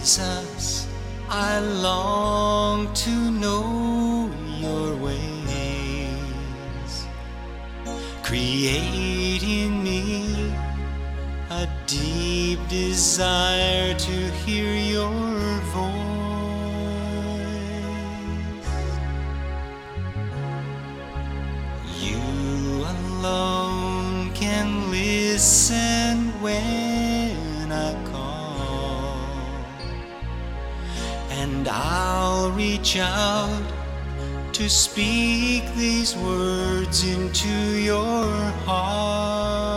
Jesus, I long to know your ways. Create in me a deep desire to hear your voice. You alone can listen when I call, and I'll reach out to speak these words into your heart.